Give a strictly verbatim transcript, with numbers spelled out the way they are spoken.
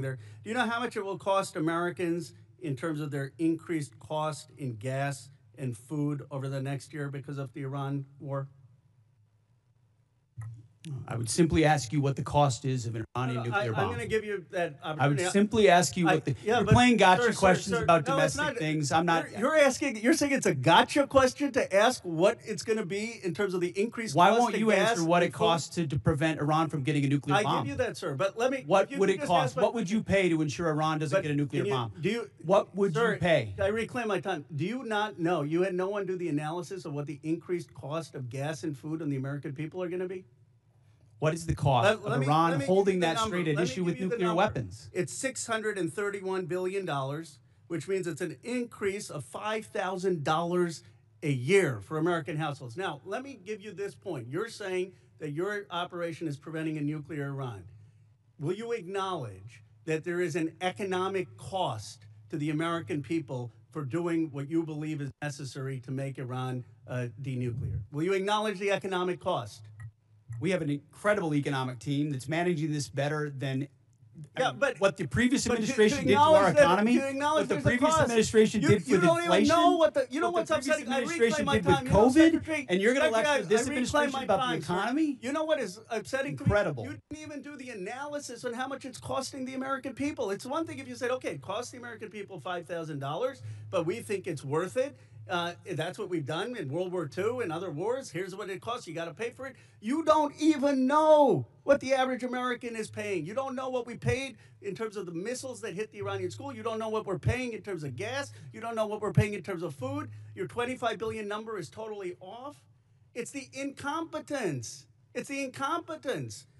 there. Do you know how much it will cost Americans in terms of their increased cost in gas and food over the next year because of the Iran war? I would simply ask you what the cost is of an Iranian I, nuclear I'm bomb. going to give you that I would opportunity. simply ask you I- what the. yeah, you're but, playing gotcha sir, sir, questions sir, about no, it's domestic not- things. I'm not. You're, you're asking. You're saying it's a gotcha question to ask what it's going to be in terms of the increased. Why cost won't of you gas answer what and it food? costs to, to prevent Iran from getting a nuclear I bomb? give you that, sir. But let me. What if you would could it just cost? ask my- What would you pay to ensure Iran doesn't but get a nuclear can you- bomb? Do you? What would sir, you pay? I reclaim my time. Do you not know? You had no one do the analysis of what the increased cost of gas and food on the American people are going to be. What is the cost Let- of let me- Iran let me give holding you the that number. straight at Let me issue give with you the nuclear number. weapons? It's six hundred thirty-one billion dollars, which means it's an increase of five thousand dollars a year for American households. Now, let me give you this point. You're saying that your operation is preventing a nuclear Iran. Will you acknowledge that there is an economic cost to the American people for doing what you believe is necessary to make Iran uh, denuclear? Will you acknowledge the economic cost? We have an incredible economic team that's managing this better than Yeah, but what the previous but to- administration to did to our acknowledge that- economy, to acknowledge what the there's a previous cost. administration You- did for you the don't even inflation, know what the- you know what what's the previous upsetting? I reclaim administration my did with time. You know, COVID, Secretary- and you're going to Secretary, lecture this I reclaim administration my about time, the sir. economy? You know what is upsetting? to me? Incredible. You didn't even do the analysis on how much it's costing the American people. It's one thing if you said, okay, it costs the American people five thousand dollars, but we think it's worth it. Uh, that's what we've done in World War Two and other wars. Here's what it costs. You got to pay for it. You don't even know what the average American is paying. You don't know what we paid in terms of the missiles that hit the Iranian school. You don't know what we're paying in terms of gas. You don't know what we're paying in terms of food. Your twenty-five billion number is totally off. It's the incompetence. It's the incompetence